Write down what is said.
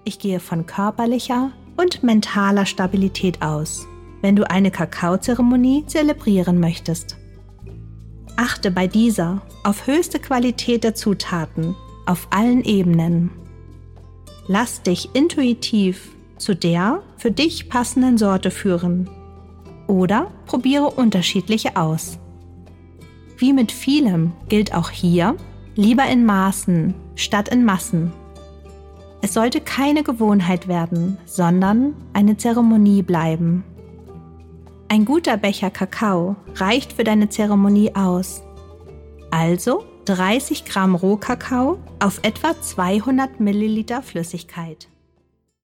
Ich gehe von körperlicher und mentaler Stabilität aus, wenn du eine Kakaozeremonie zelebrieren möchtest. Achte bei dieser auf höchste Qualität der Zutaten auf allen Ebenen. Lass dich intuitiv zu der für dich passenden Sorte führen oder probiere unterschiedliche aus. Wie mit vielem gilt auch hier, lieber in Maßen statt in Massen. Es sollte keine Gewohnheit werden, sondern eine Zeremonie bleiben. Ein guter Becher Kakao reicht für deine Zeremonie aus. Also 30 Gramm Rohkakao auf etwa 200 Milliliter Flüssigkeit.